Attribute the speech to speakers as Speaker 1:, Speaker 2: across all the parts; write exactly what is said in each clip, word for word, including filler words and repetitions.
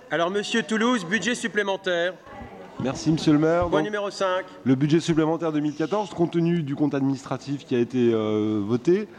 Speaker 1: Alors, Monsieur Toulouse, budget supplémentaire.
Speaker 2: Merci, Monsieur le maire.
Speaker 1: Point
Speaker 2: Donc,
Speaker 1: numéro cinq.
Speaker 2: le budget supplémentaire deux mille quatorze, compte tenu du compte administratif qui a été euh, voté,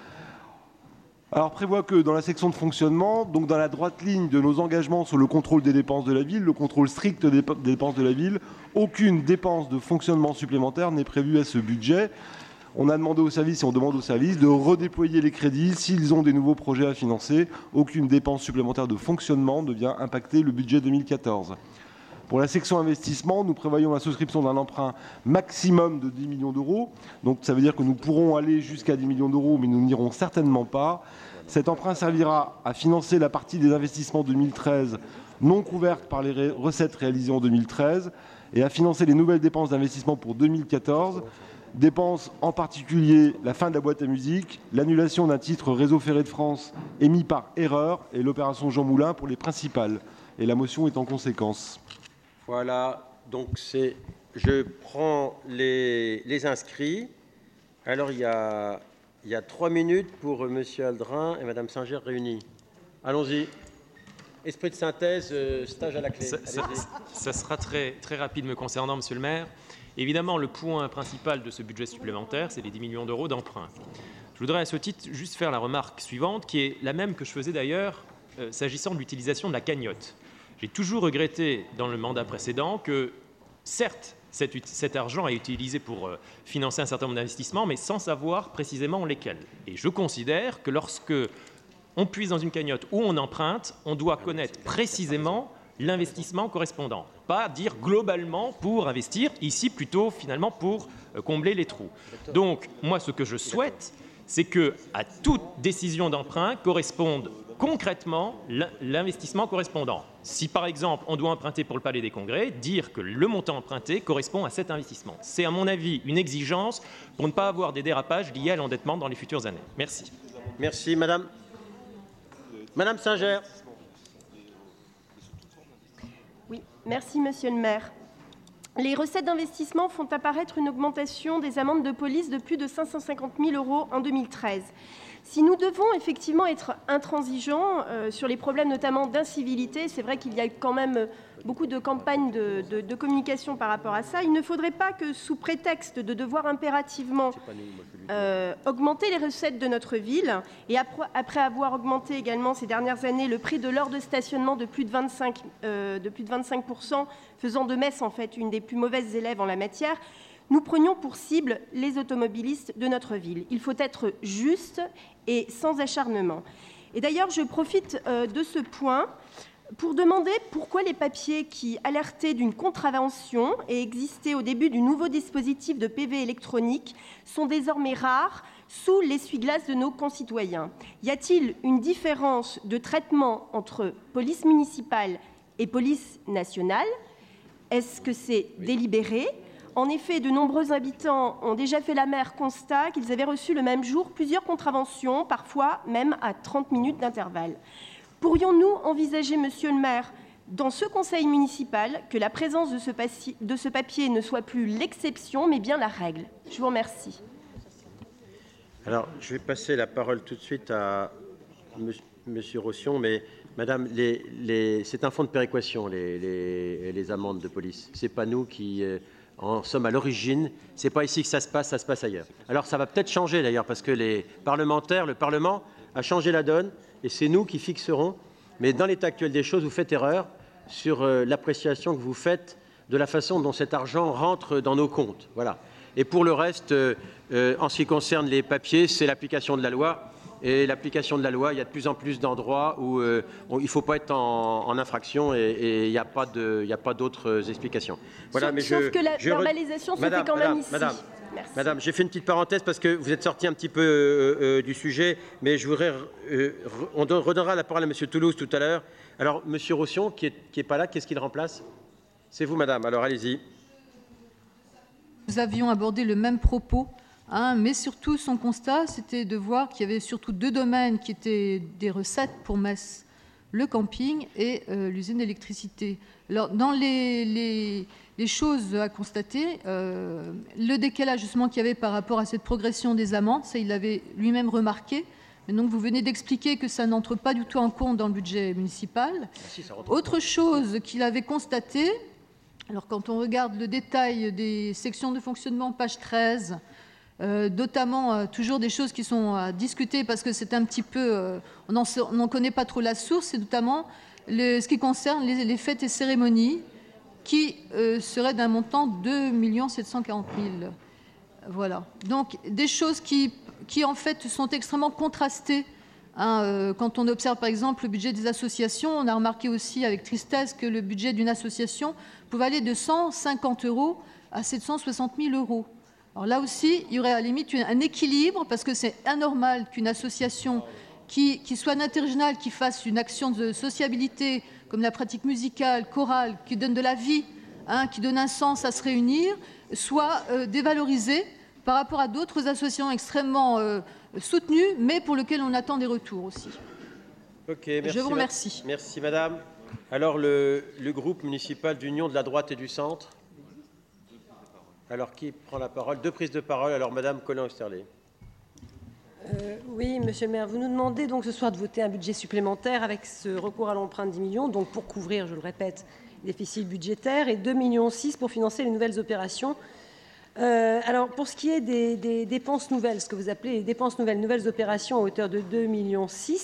Speaker 2: alors prévoit que dans la section de fonctionnement, donc dans la droite ligne de nos engagements sur le contrôle des dépenses de la ville, le contrôle strict des dépenses de la ville, aucune dépense de fonctionnement supplémentaire n'est prévue à ce budget. On a demandé aux services et on demande aux services de redéployer les crédits s'ils ont des nouveaux projets à financer. Aucune dépense supplémentaire de fonctionnement ne vient impacter le budget deux mille quatorze. Pour la section investissement, nous prévoyons la souscription d'un emprunt maximum de dix millions d'euros. Donc ça veut dire que nous pourrons aller jusqu'à dix millions d'euros, mais nous n'irons certainement pas. Cet emprunt servira à financer la partie des investissements deux mille treize non couvertes par les recettes réalisées en deux mille treize et à financer les nouvelles dépenses d'investissement pour deux mille quatorze. Dépenses en particulier la fin de la boîte à musique, l'annulation d'un titre Réseau Ferré de France émis par erreur et l'opération Jean Moulin pour les principales. Et la motion est en conséquence.
Speaker 1: Voilà, donc c'est, je prends les, les inscrits. Alors, il y a, il y a trois minutes pour M. Aldrin et Mme Singer réunis. Allons-y. Esprit de synthèse, euh, stage à la clé.
Speaker 3: Ça, ça, ça sera très, très rapide me concernant, Monsieur le maire. Évidemment, le point principal de ce budget supplémentaire, c'est les dix millions d'euros d'emprunt. Je voudrais à ce titre juste faire la remarque suivante, qui est la même que je faisais d'ailleurs euh, s'agissant de l'utilisation de la cagnotte. J'ai toujours regretté dans le mandat précédent que, certes, cet, cet argent est utilisé pour euh, financer un certain nombre d'investissements, mais sans savoir précisément lesquels. Et je considère que lorsque on puise dans une cagnotte ou on emprunte, on doit connaître précisément l'investissement correspondant. Pas dire globalement pour investir, ici plutôt finalement pour euh, combler les trous. Donc, moi, ce que je souhaite, c'est qu'à toute décision d'emprunt corresponde concrètement l'investissement correspondant. Si par exemple on doit emprunter pour le Palais des Congrès, dire que le montant emprunté correspond à cet investissement. C'est à mon avis une exigence pour ne pas avoir des dérapages liés à l'endettement dans les futures années. Merci.
Speaker 1: Merci, Madame. Madame Singer.
Speaker 4: Oui, merci Monsieur le maire. Les recettes d'investissement font apparaître une augmentation des amendes de police de plus de cinq cent cinquante mille euros en deux mille treize. Si nous devons effectivement être intransigeants euh, sur les problèmes notamment d'incivilité, c'est vrai qu'il y a quand même beaucoup de campagnes de, de, de communication par rapport à ça, il ne faudrait pas que sous prétexte de devoir impérativement euh, augmenter les recettes de notre ville, et après, après avoir augmenté également ces dernières années le prix de l'heure de stationnement de plus de vingt-cinq, euh, de plus de vingt-cinq pour cent, faisant de Metz en fait une des plus mauvaises élèves en la matière, nous prenions pour cible les automobilistes de notre ville. Il faut être juste et sans acharnement. Et d'ailleurs, je profite euh, de ce point pour demander pourquoi les papiers qui alertaient d'une contravention et existaient au début du nouveau dispositif de P V électronique sont désormais rares sous l'essuie-glace de nos concitoyens. Y a-t-il une différence de traitement entre police municipale et police nationale? Est-ce que c'est délibéré? En effet, de nombreux habitants ont déjà fait l'amère constat qu'ils avaient reçu le même jour plusieurs contraventions, parfois même à trente minutes d'intervalle. Pourrions-nous envisager, Monsieur le maire, dans ce conseil municipal, que la présence de ce, de ce papier ne soit plus l'exception, mais bien la règle? Je vous remercie.
Speaker 1: Alors, je vais passer la parole tout de suite à Monsieur Rossion, mais Madame, les, les, c'est un fonds de péréquation, les, les, les amendes de police. Ce n'est pas nous qui euh, en sommes à l'origine. Ce n'est pas ici que ça se passe, ça se passe ailleurs. Alors, ça va peut-être changer d'ailleurs, parce que les parlementaires, le Parlement a changé la donne, et c'est nous qui fixerons. Mais dans l'état actuel des choses, vous faites erreur sur euh, l'appréciation que vous faites de la façon dont cet argent rentre dans nos comptes. Voilà. Et pour le reste, euh, euh, en ce qui concerne les papiers, c'est l'application de la loi. Et l'application de la loi, il y a de plus en plus d'endroits où euh, on, il ne faut pas être en, en infraction et il n'y a pas d'autres explications. Voilà,
Speaker 4: sauf,
Speaker 1: mais
Speaker 4: sauf
Speaker 1: je,
Speaker 4: que la
Speaker 1: je
Speaker 4: verbalisation se
Speaker 1: Madame,
Speaker 4: fait quand
Speaker 1: Madame,
Speaker 4: même ici.
Speaker 1: Madame,
Speaker 4: Merci.
Speaker 1: Madame, j'ai fait une petite parenthèse parce que vous êtes sorti un petit peu euh, euh, du sujet, mais je voudrais, euh, on redonnera la parole à M. Toulouse tout à l'heure. Alors, M. Rossion, qui n'est qui est pas là, qu'est-ce qu'il remplace? C'est vous, Madame. Alors, allez-y.
Speaker 5: Nous avions abordé le même propos. Hein, mais surtout, son constat, c'était de voir qu'il y avait surtout deux domaines qui étaient des recettes pour Metz, le camping et euh, l'usine d'électricité. Alors, dans les, les, les choses à constater, euh, le décalage justement qu'il y avait par rapport à cette progression des amendes, ça il l'avait lui-même remarqué, Et donc, vous venez d'expliquer que ça n'entre pas du tout en compte dans le budget municipal.
Speaker 1: Si, ça rentre.
Speaker 5: Autre chose qu'il avait constaté, alors quand on regarde le détail des sections de fonctionnement, page treize, euh, notamment euh, toujours des choses qui sont à discuter parce que c'est un petit peu, euh, on n'en connaît pas trop la source, et notamment le, ce qui concerne les, les fêtes et cérémonies, qui euh, serait d'un montant de deux millions sept cent quarante mille. Voilà. Donc, des choses qui, qui, en fait, sont extrêmement contrastées. Hein, euh, quand on observe, par exemple, le budget des associations, on a remarqué aussi avec tristesse que le budget d'une association pouvait aller de cent cinquante euros à sept cent soixante mille euros. Alors là aussi, il y aurait à la limite un équilibre, parce que c'est anormal qu'une association qui, qui soit interrégionale, qui fasse une action de sociabilité, comme la pratique musicale, chorale, qui donne de la vie, hein, qui donne un sens à se réunir, soit euh, dévalorisée par rapport à d'autres associations extrêmement euh, soutenues, mais pour lesquelles on attend des retours aussi.
Speaker 1: Ok, merci.
Speaker 5: Je vous remercie.
Speaker 1: Merci, madame. Alors, le, le groupe municipal d'Union de la droite et du centre. Alors, qui prend la parole? Deux prises de parole. Alors, madame Collin-Oesterlé.
Speaker 6: Euh, oui, monsieur le maire, vous nous demandez donc ce soir de voter un budget supplémentaire avec ce recours à l'emprunt de dix millions, donc pour couvrir, je le répète, les déficits budgétaires, et deux virgule six millions pour financer les nouvelles opérations. Euh, alors, pour ce qui est des, des dépenses nouvelles, ce que vous appelez les dépenses nouvelles, nouvelles opérations à hauteur de deux virgule six millions,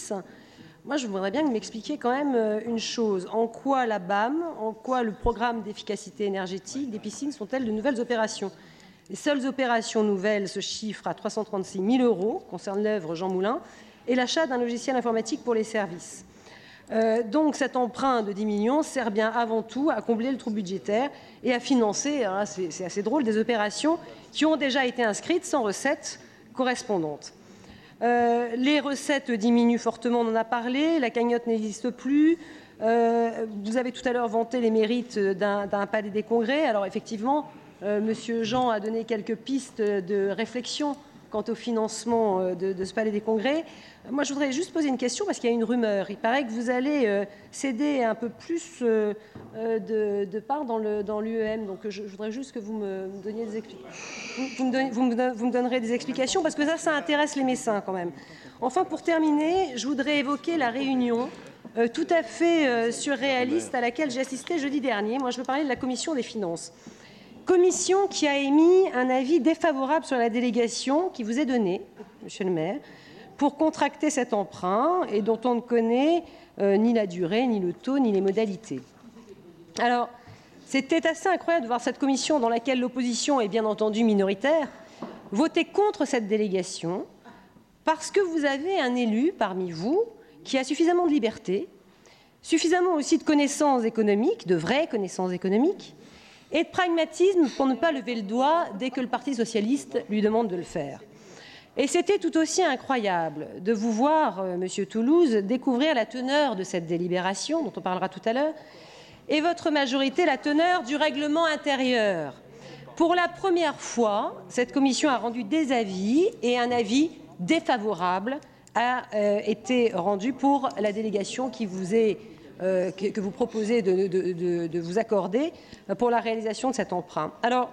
Speaker 6: moi, je voudrais bien que vous m'expliquiez quand même une chose. En quoi la B A M, en quoi le programme d'efficacité énergétique des piscines sont-elles de nouvelles opérations? Les seules opérations nouvelles se chiffrent à trois cent trente-six mille euros, concernent l'œuvre Jean Moulin, et l'achat d'un logiciel informatique pour les services. Euh, donc cet emprunt de dix millions sert bien avant tout à combler le trou budgétaire et à financer, c'est assez drôle, des opérations qui ont déjà été inscrites sans recettes correspondantes. Euh, les recettes diminuent fortement, on en a parlé, la cagnotte n'existe plus. Euh, vous avez tout à l'heure vanté les mérites d'un palais des congrès. Alors effectivement, euh, Monsieur Jean a donné quelques pistes de réflexion quant au financement de, de ce palais des congrès. Moi, je voudrais juste poser une question parce qu'il y a une rumeur. Il paraît que vous allez euh, céder un peu plus euh, de, de part dans l'U E M. Donc, je, je voudrais juste que vous me donniez des explications. Vous, vous, me donnez, vous, me, vous me donnerez des explications parce que ça, ça intéresse les Messins quand même. Enfin, pour terminer, je voudrais évoquer la réunion euh, tout à fait euh, surréaliste à laquelle j'ai assisté jeudi dernier. Moi, je veux parler de la commission des finances. Commission qui a émis un avis défavorable sur la délégation qui vous est donnée, monsieur le maire, pour contracter cet emprunt et dont on ne connaît euh, ni la durée, ni le taux, ni les modalités. Alors, c'était assez incroyable de voir cette commission dans laquelle l'opposition est bien entendu minoritaire voter contre cette délégation parce que vous avez un élu parmi vous qui a suffisamment de liberté, suffisamment aussi de connaissances économiques, de vraies connaissances économiques, et de pragmatisme pour ne pas lever le doigt dès que le Parti socialiste lui demande de le faire. Et c'était tout aussi incroyable de vous voir, euh, Monsieur Toulouse, découvrir la teneur de cette délibération, dont on parlera tout à l'heure, et votre majorité, la teneur du règlement intérieur. Pour la première fois, cette commission a rendu des avis, et un avis défavorable a euh, été rendu pour la délégation qui vous est, euh, que, que vous proposez de, de, de, de vous accorder pour la réalisation de cet emprunt. Alors,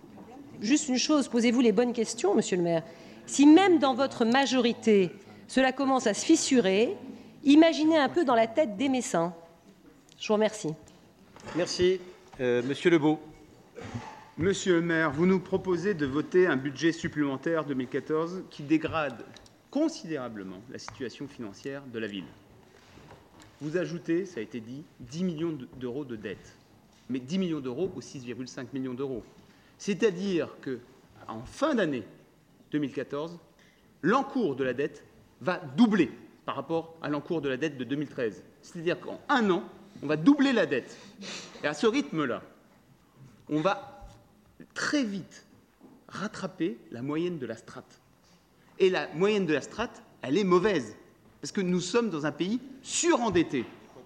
Speaker 6: juste une chose, posez-vous les bonnes questions, Monsieur le maire. Si même dans votre majorité, cela commence à se fissurer, imaginez un peu dans la tête des Messins. Je vous remercie.
Speaker 1: Merci. Euh, Monsieur Lebeau.
Speaker 7: Monsieur le maire, vous nous proposez de voter un budget supplémentaire deux mille quatorze qui dégrade considérablement la situation financière de la ville. Vous ajoutez, ça a été dit, dix millions d'euros de dette. Mais dix millions d'euros aux six virgule cinq millions d'euros. C'est-à-dire qu'en fin d'année deux mille quatorze, l'encours de la dette va doubler par rapport à l'encours de la dette de deux mille treize. C'est-à-dire qu'en un an, on va doubler la dette. Et à ce rythme-là, on va très vite rattraper la moyenne de la strate. Et la moyenne de la strate, elle est mauvaise, parce que nous sommes dans un pays surendetté.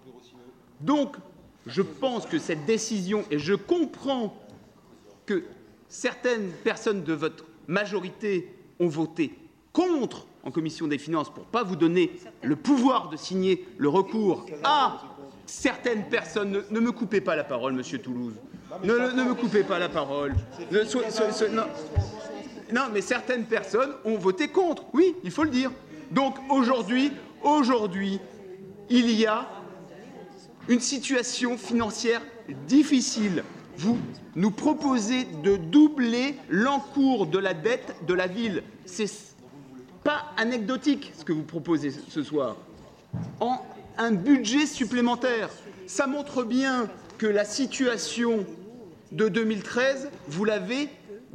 Speaker 7: Donc, je pense que cette décision, et je comprends que certaines personnes de votre majorité ont voté contre en commission des finances pour ne pas vous donner le pouvoir de signer le recours à certaines personnes. Ne, ne me coupez pas la parole, Monsieur Toulouse. Ne, ne, ne me coupez pas la parole. Ne, so, so, so, non. non, mais certaines personnes ont voté contre. Oui, il faut le dire. Donc aujourd'hui, aujourd'hui, il y a une situation financière difficile. Vous nous proposez de doubler l'encours de la dette de la ville. C'est pas anecdotique ce que vous proposez ce soir. En un budget supplémentaire, ça montre bien que la situation de deux mille treize, vous l'avez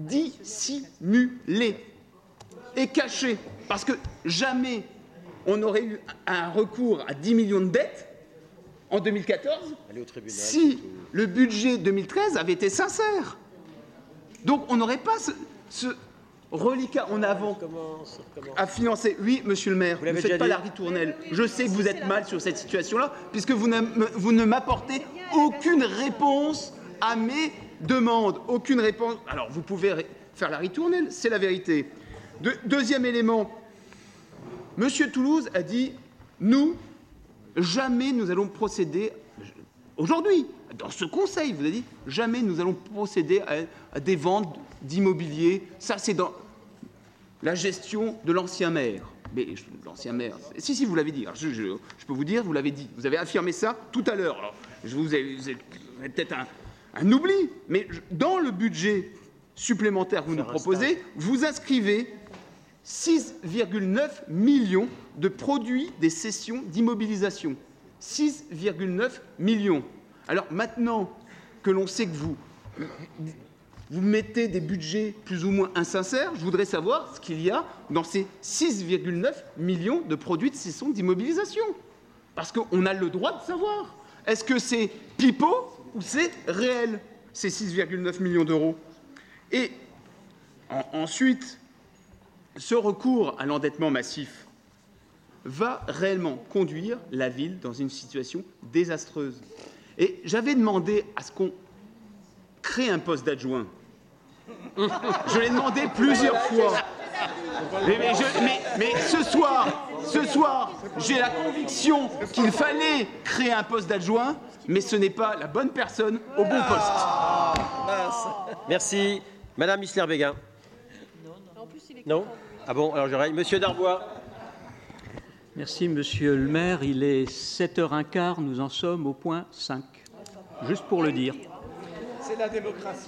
Speaker 7: dissimulée et cachée. Parce que jamais on aurait eu un recours à dix millions de dettes en deux mille quatorze si le budget deux mille treize avait été sincère. Donc on n'aurait pas ce, ce reliquat en avant à financer. Oui, monsieur le maire, vous ne faites pas la ritournelle. Je sais que vous êtes mal sur cette situation-là, puisque vous ne, vous ne m'apportez aucune réponse à mes demandes. Aucune réponse. Alors vous pouvez faire la ritournelle, c'est la vérité. De, deuxième élément, monsieur Toulouse a dit « Nous, jamais nous allons procéder, aujourd'hui, dans ce conseil, vous avez dit, jamais nous allons procéder à, à des ventes d'immobilier. Ça, c'est dans la gestion de l'ancien maire. » Mais l'ancien maire, si, si, vous l'avez dit. Alors, je, je, je peux vous dire, vous l'avez dit. Vous avez affirmé ça tout à l'heure. Alors, je vous ai, vous avez peut-être un, un oubli, mais dans le budget supplémentaire que vous nous proposez, vous inscrivez six virgule neuf millions de produits des cessions d'immobilisation. six virgule neuf millions. Alors maintenant que l'on sait que vous, vous mettez des budgets plus ou moins insincères, je voudrais savoir ce qu'il y a dans ces six virgule neuf millions de produits de cession d'immobilisation. Parce qu'on a le droit de savoir. Est-ce que c'est pipeau ou c'est réel, ces six virgule neuf millions d'euros? Et en, ensuite, ce recours à l'endettement massif va réellement conduire la ville dans une situation désastreuse. Et j'avais demandé à ce qu'on crée un poste d'adjoint. Je l'ai demandé plusieurs fois. Mais, mais, je, mais, mais ce soir, ce soir, j'ai la conviction qu'il fallait créer un poste d'adjoint, mais ce n'est pas la bonne personne au bon poste.
Speaker 1: Merci. Madame Isler-Béguin. Non? Ah bon, alors j'aurais. Monsieur Darbois.
Speaker 8: Merci, monsieur le maire. Il est sept heures quinze, nous en sommes au point cinq. Juste pour le dire.
Speaker 7: C'est la démocratie.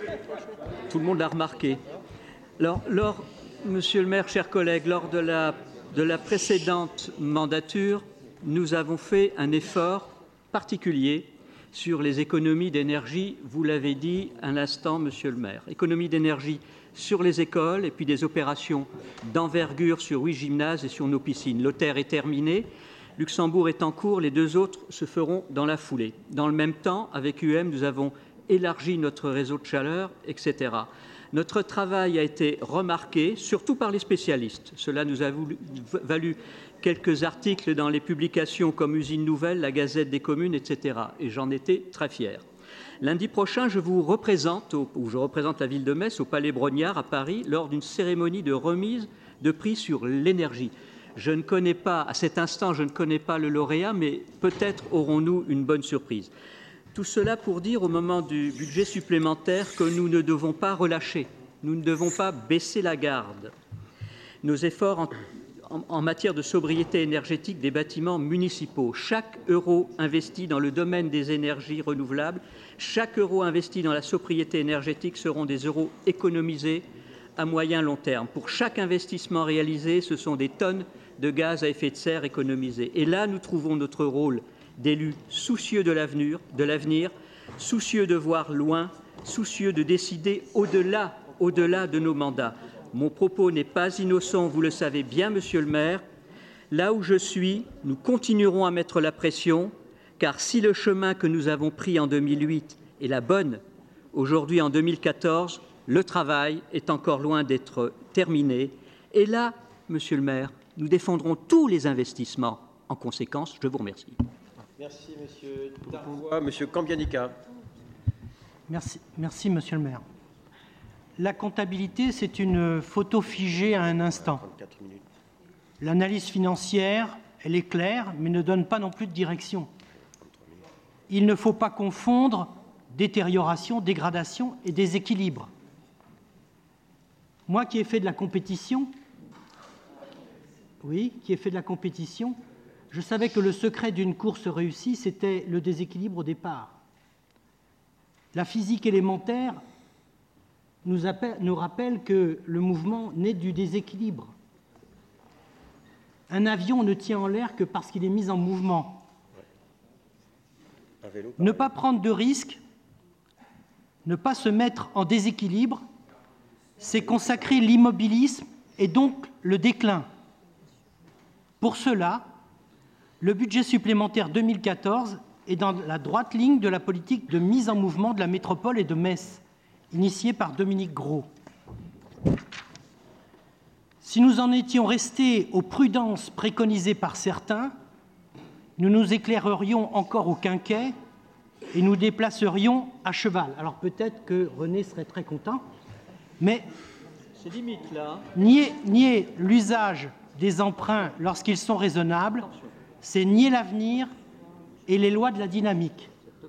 Speaker 8: Tout le monde l'a remarqué. Alors, lors, monsieur le maire, chers collègues, lors de la, de la précédente mandature, nous avons fait un effort particulier sur les économies d'énergie, vous l'avez dit un instant, monsieur le maire. Économies d'énergie sur les écoles et puis des opérations d'envergure sur huit gymnases et sur nos piscines. L'O-T E R est terminé, Luxembourg est en cours, les deux autres se feront dans la foulée. Dans le même temps, avec U M, nous avons élargi notre réseau de chaleur, et cetera. Notre travail a été remarqué, surtout par les spécialistes. Cela nous a voulu, valu quelques articles dans les publications comme Usine Nouvelle, la Gazette des communes, et cetera. Et j'en étais très fier. Lundi prochain, je vous représente, ou je représente la ville de Metz, au Palais Brognard, à Paris, lors d'une cérémonie de remise de prix sur l'énergie. Je ne connais pas, à cet instant, je ne connais pas le lauréat, mais peut-être aurons-nous une bonne surprise. Tout cela pour dire, au moment du budget supplémentaire, que nous ne devons pas relâcher, nous ne devons pas baisser la garde. Nos efforts en, en, en matière de sobriété énergétique des bâtiments municipaux, chaque euro investi dans le domaine des énergies renouvelables, chaque euro investi dans la sobriété énergétique seront des euros économisés à moyen long terme. Pour chaque investissement réalisé, ce sont des tonnes de gaz à effet de serre économisées. Et là, nous trouvons notre rôle d'élus soucieux de l'avenir, de l'avenir, soucieux de voir loin, soucieux de décider au-delà, au-delà de nos mandats. Mon propos n'est pas innocent, vous le savez bien, monsieur le maire. Là où je suis, nous continuerons à mettre la pression, car si le chemin que nous avons pris en deux mille huit est la bonne, aujourd'hui en deux mille quatorze, le travail est encore loin d'être terminé. Et là, monsieur le maire, nous défendrons tous les investissements. En conséquence, je vous remercie.
Speaker 1: Merci, monsieur Darbois. Monsieur Cambianica.
Speaker 9: Merci, merci, monsieur le maire. La comptabilité, c'est une photo figée à un instant. L'analyse financière, elle est claire, mais ne donne pas non plus de direction. Il ne faut pas confondre détérioration, dégradation et déséquilibre. Moi qui ai fait de la compétition, oui, qui ai fait de la compétition, je savais que le secret d'une course réussie, c'était le déséquilibre au départ. La physique élémentaire nous, appelle, nous rappelle que le mouvement naît du déséquilibre. Un avion ne tient en l'air que parce qu'il est mis en mouvement. Ne pas prendre de risques, ne pas se mettre en déséquilibre, c'est consacrer l'immobilisme et donc le déclin. Pour cela, le budget supplémentaire deux mille quatorze est dans la droite ligne de la politique de mise en mouvement de la métropole et de Metz, initiée par Dominique Gros. Si nous en étions restés aux prudences préconisées par certains, nous nous éclairerions encore au Quinquet et nous déplacerions à cheval. Alors peut-être que René serait très content, mais
Speaker 8: c'est limite là.
Speaker 9: Nier, nier l'usage des emprunts lorsqu'ils sont raisonnables, c'est nier l'avenir et les lois de la dynamique.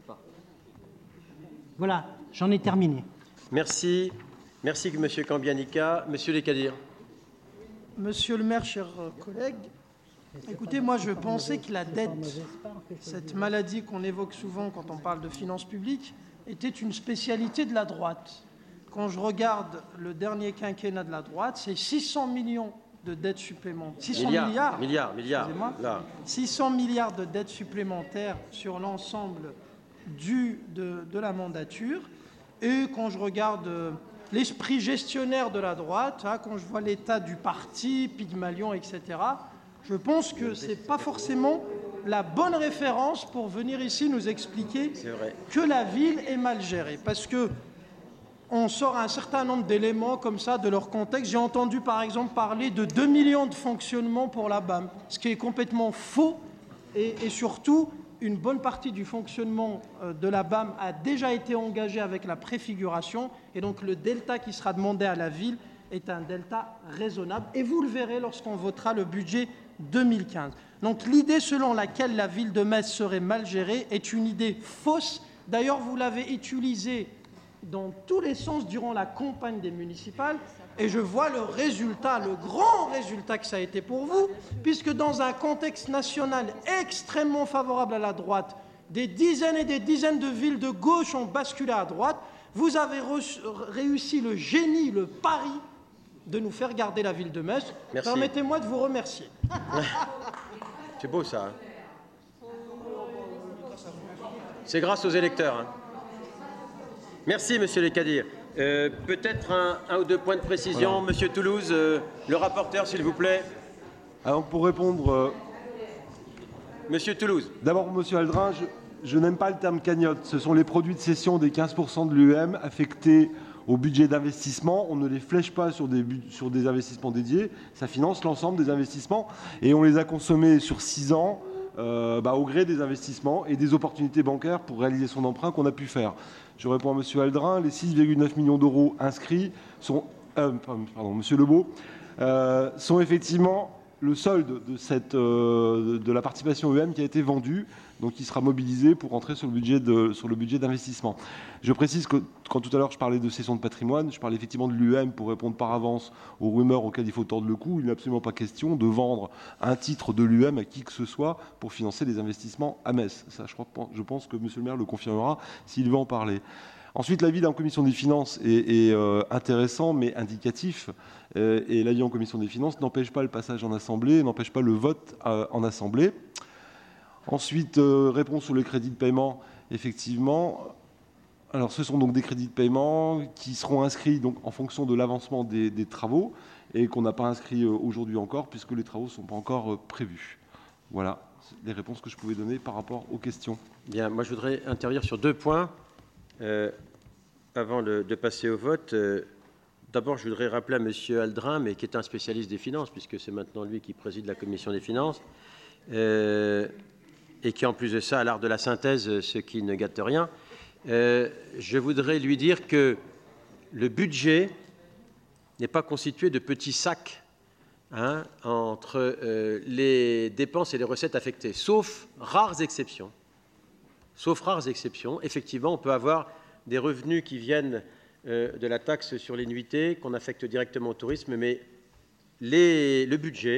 Speaker 9: Voilà, j'en ai terminé.
Speaker 1: Merci. Merci, M. Cambianica. M. Lescadirs.
Speaker 10: Monsieur le maire, chers collègues, écoutez, moi je pensais que la dette, cette maladie qu'on évoque souvent quand on parle de finances publiques, était une spécialité de la droite. Quand je regarde le dernier quinquennat de la droite, c'est six cents millions de dettes supplémentaires. six cents
Speaker 1: milliards.
Speaker 10: Milliards.
Speaker 1: Milliards, milliards. Là.
Speaker 10: six cents milliards de dettes supplémentaires sur l'ensemble du, de, de la mandature. Et quand je regarde euh, l'esprit gestionnaire de la droite, hein, quand je vois l'état du parti, Pygmalion, et cetera, je pense que ce n'est pas forcément la bonne référence pour venir ici nous expliquer que la ville est mal gérée. Parce que on sort un certain nombre d'éléments comme ça de leur contexte. J'ai entendu par exemple parler de deux millions de fonctionnement pour la B A M, ce qui est complètement faux et, et surtout une bonne partie du fonctionnement de la B A M a déjà été engagée avec la préfiguration et donc le delta qui sera demandé à la ville est un delta raisonnable et vous le verrez lorsqu'on votera le budget deux mille quinze. Donc l'idée selon laquelle la ville de Metz serait mal gérée est une idée fausse. D'ailleurs, vous l'avez utilisée dans tous les sens durant la campagne des municipales et je vois le résultat, le grand résultat que ça a été pour vous, puisque dans un contexte national extrêmement favorable à la droite, des dizaines et des dizaines de villes de gauche ont basculé à droite, vous avez réussi le génie, le pari de nous faire garder la ville de Metz. Permettez-moi de vous remercier.
Speaker 1: C'est beau ça. Hein. C'est grâce aux électeurs. Hein. Merci, Monsieur Lescadirs. Euh, Peut-être un, un ou deux points de précision. Voilà. Monsieur Toulouse, euh, le rapporteur, s'il vous plaît.
Speaker 2: Alors, pour répondre... Euh...
Speaker 1: Monsieur Toulouse.
Speaker 2: D'abord, Monsieur Aldrin, je, je n'aime pas le terme cagnotte. Ce sont les produits de cession des quinze pour cent de l'U E M affectés au budget d'investissement. On ne les flèche pas sur des, sur des investissements dédiés. Ça finance l'ensemble des investissements. Et on les a consommés sur six ans euh, bah, au gré des investissements et des opportunités bancaires pour réaliser son emprunt qu'on a pu faire. Je réponds à M. Aldrin, les six virgule neuf millions d'euros inscrits sont, euh, pardon, M. Lebeau, euh, sont effectivement le solde de, cette, euh, de la participation U E M qui a été vendue, donc qui sera mobilisé pour rentrer sur le budget de, sur le budget d'investissement. Je précise que quand tout à l'heure je parlais de cession de patrimoine, je parlais effectivement de l'U E M pour répondre par avance aux rumeurs auxquelles il faut tordre le cou. Il n'est absolument pas question de vendre un titre de l'U E M à qui que ce soit pour financer des investissements à Metz. Ça, je, crois, je pense que M. le maire le confirmera s'il veut en parler. Ensuite, l'avis en commission des finances est, est euh, intéressant mais indicatif. Euh, et l'avis en commission des finances n'empêche pas le passage en assemblée, n'empêche pas le vote euh, en assemblée. Ensuite, euh, réponse sur les crédits de paiement, effectivement. Alors, ce sont donc des crédits de paiement qui seront inscrits donc, en fonction de l'avancement des, des travaux et qu'on n'a pas inscrits euh, aujourd'hui encore puisque les travaux ne sont pas encore euh, prévus. Voilà les réponses que je pouvais donner par rapport aux questions.
Speaker 1: Bien, moi je voudrais intervenir sur deux points euh, avant le, de passer au vote. Euh, D'abord, je voudrais rappeler à M. Aldrin, mais qui est un spécialiste des finances, puisque c'est maintenant lui qui préside la commission des finances, euh, et qui, en plus de ça, a l'art de la synthèse, ce qui ne gâte rien. Euh, je voudrais lui dire que le budget n'est pas constitué de petits sacs hein, entre euh, les dépenses et les recettes affectées, sauf rares exceptions. Sauf rares exceptions. Effectivement, on peut avoir des revenus qui viennent euh, de la taxe sur les nuitées qu'on affecte directement au tourisme, mais les, le budget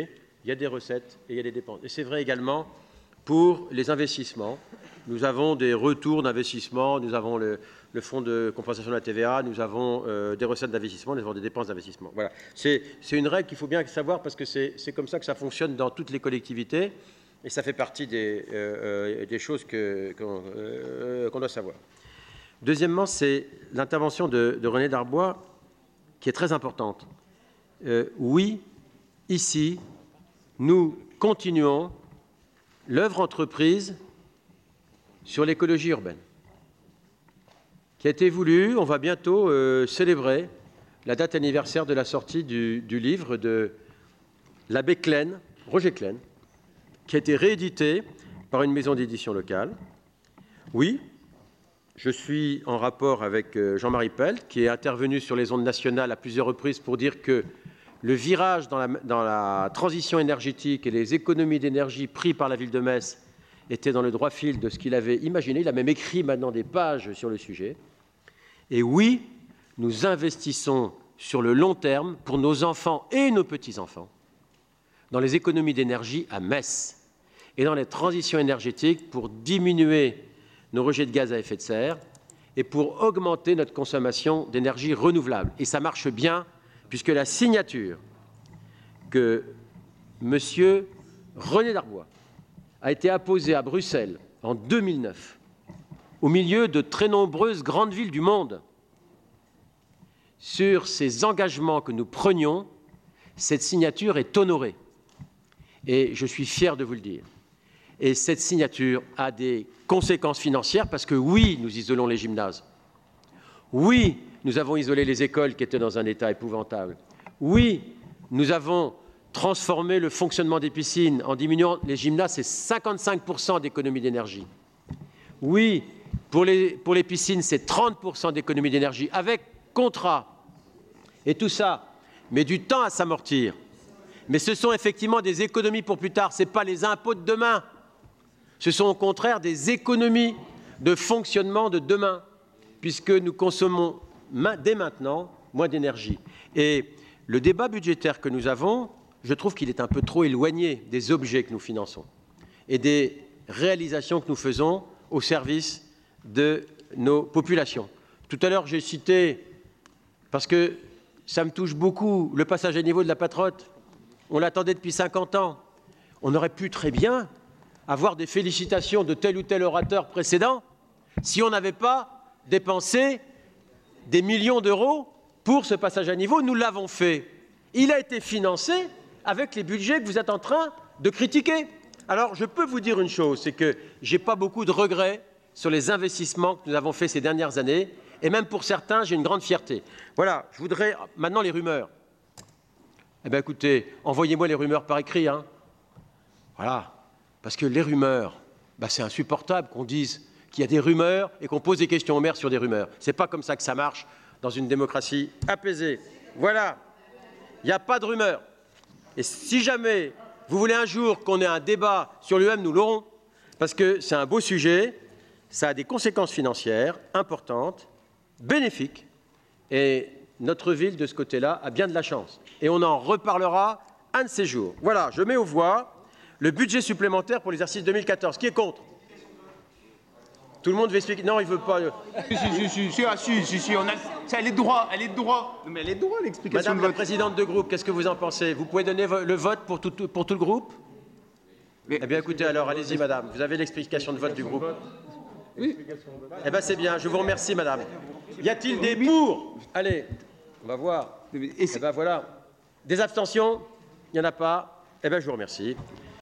Speaker 1: il y a des recettes et il y a des dépenses. Et c'est vrai également pour les investissements. Nous avons des retours d'investissement, nous avons le, le fonds de compensation de la T V A, nous avons euh, des recettes d'investissement, nous avons des dépenses d'investissement. Voilà. C'est une règle qu'il faut bien savoir parce que c'est comme ça que ça fonctionne dans toutes les collectivités et ça fait partie des, euh, euh, des choses qu'on qu'on euh, qu'on doit savoir. Deuxièmement, c'est l'intervention de, de René Darbois qui est très importante. Euh, oui, ici, nous continuons l'œuvre entreprise sur l'écologie urbaine, qui a été voulue. On va bientôt euh, célébrer la date anniversaire de la sortie du, du livre de l'abbé Klein, Roger Klein, qui a été réédité par une maison d'édition locale. Oui, je suis en rapport avec Jean-Marie Pelt, qui est intervenu sur les ondes nationales à plusieurs reprises pour dire que le virage dans la, dans la transition énergétique et les économies d'énergie pris par la ville de Metz était dans le droit fil de ce qu'il avait imaginé. Il a même écrit maintenant des pages sur le sujet. Et oui, nous investissons sur le long terme pour nos enfants et nos petits-enfants dans les économies d'énergie à Metz et dans les transitions énergétiques pour diminuer nos rejets de gaz à effet de serre et pour augmenter notre consommation d'énergie renouvelable. Et ça marche bien puisque la signature que M. René Darbois a été apposée à Bruxelles en deux mille neuf, au milieu de très nombreuses grandes villes du monde, sur ces engagements que nous prenions, cette signature est honorée. Et je suis fier de vous le dire. Et cette signature a des conséquences financières parce que oui, nous isolons les gymnases. Oui, nous avons isolé les écoles qui étaient dans un état épouvantable. Oui, nous avons transformé le fonctionnement des piscines en diminuant les gymnases, c'est cinquante-cinq pour cent d'économie d'énergie. Oui, pour les, pour les piscines, c'est trente pour cent d'économie d'énergie avec contrat. Et tout ça met du temps à s'amortir. Mais ce sont effectivement des économies pour plus tard, ce n'est pas les impôts de demain. Ce sont au contraire des économies de fonctionnement de demain, puisque nous consommons dès maintenant moins d'énergie. Et le débat budgétaire que nous avons, je trouve qu'il est un peu trop éloigné des objets que nous finançons et des réalisations que nous faisons au service de nos populations. Tout à l'heure, j'ai cité, parce que ça me touche beaucoup, le passage à niveau de la Patrotte. On l'attendait depuis cinquante ans. On aurait pu très bien avoir des félicitations de tel ou tel orateur précédent si on n'avait pas dépensé des millions d'euros pour ce passage à niveau. Nous l'avons fait. Il a été financé avec les budgets que vous êtes en train de critiquer. Alors, je peux vous dire une chose, c'est que je n'ai pas beaucoup de regrets sur les investissements que nous avons faits ces dernières années, et même pour certains, j'ai une grande fierté. Voilà, je voudrais... Maintenant, les rumeurs. Eh bien, écoutez, envoyez-moi les rumeurs par écrit. Hein. Voilà, parce que les rumeurs, ben, c'est insupportable qu'on dise qu'il y a des rumeurs et qu'on pose des questions au maire sur des rumeurs. Ce n'est pas comme ça que ça marche dans une démocratie apaisée. Voilà, il n'y a pas de rumeurs. Et si jamais vous voulez un jour qu'on ait un débat sur l'U E M, nous l'aurons, parce que c'est un beau sujet, ça a des conséquences financières importantes, bénéfiques, et notre ville, de ce côté-là, a bien de la chance. Et on en reparlera un de ces jours. Voilà, je mets aux voix le budget supplémentaire pour l'exercice deux mille quatorze. Qui est contre? Tout le monde veut expliquer. Non, il ne veut pas.
Speaker 7: Si, si, si, si, ah, si, si, si, on a... ça, elle est de droit, elle est de droit. Mais elle est de droit, l'explication.
Speaker 1: Madame la présidente de groupe, qu'est-ce que vous en pensez? Vous pouvez donner le vote pour tout, pour tout le groupe? Mais... Eh bien, écoutez, alors, allez-y, madame. Vous avez l'explication de vote du groupe.
Speaker 7: Oui.
Speaker 1: Eh bien, c'est bien. Je vous remercie, madame. Y a-t-il des pour? Allez, on va voir. Eh bien, voilà. Des abstentions? Il n'y en a pas. Eh bien, je vous remercie.